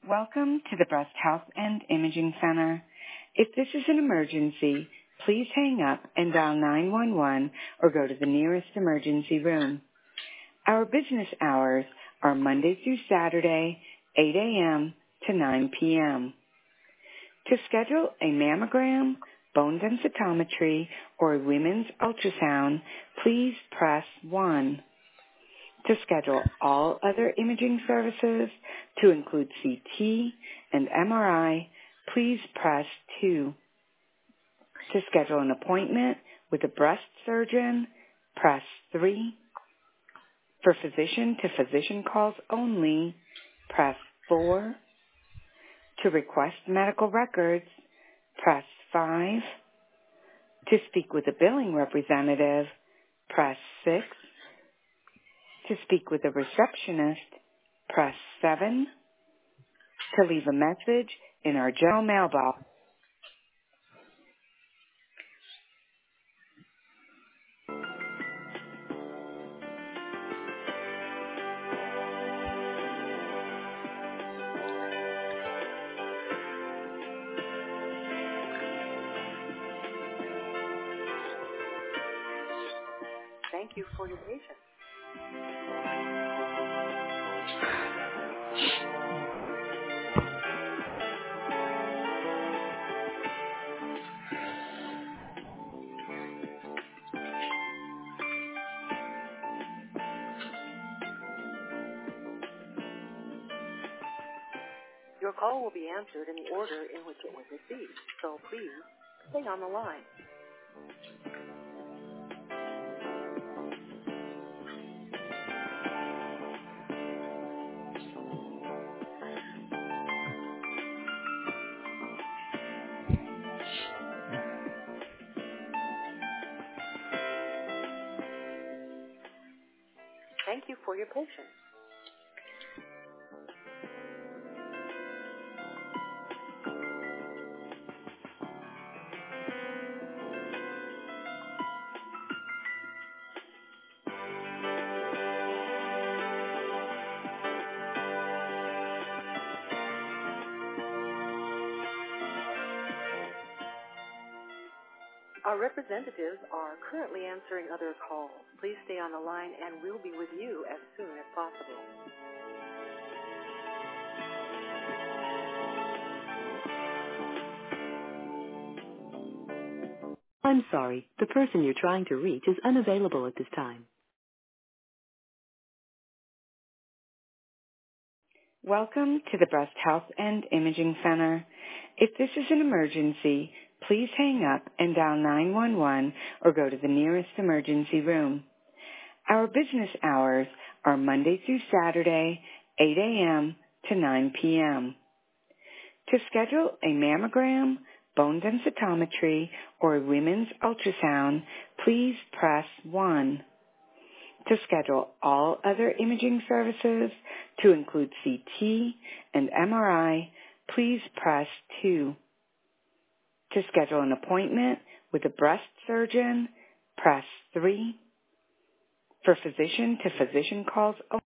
Welcome to the Breast Health and Imaging Center. If this is an emergency, please hang up and dial 911 or go to the nearest emergency room. Our business hours are Monday through Saturday, 8 a.m. to 9 p.m. To schedule a mammogram, bone densitometry, or a women's ultrasound, please press 1. To schedule all other imaging services, to include CT and MRI, please press 2. To schedule an appointment with a breast surgeon, press 3. For physician-to-physician calls only, press 4. To request medical records, press 5. To speak with a billing representative, press 6. To speak with a receptionist, press 7. To leave a message in our general mailbox. Thank you for your patience. Your call will be answered in the order in which it was received, so please stay on the line. Thank you for your patience. Our representatives are currently answering other calls. Please stay on the line and we'll be with you as soon as possible. I'm sorry, the person you're trying to reach is unavailable at this time. Welcome to the Breast Health and Imaging Center. If this is an emergency, please hang up and dial 911 or go to the nearest emergency room. Our business hours are Monday through Saturday, 8 a.m. to 9 p.m. To schedule a mammogram, bone densitometry, or a women's ultrasound, please press 1. To schedule all other imaging services, to include CT and MRI, please press 2. To schedule an appointment with a breast surgeon, press 3. For physician-to-physician calls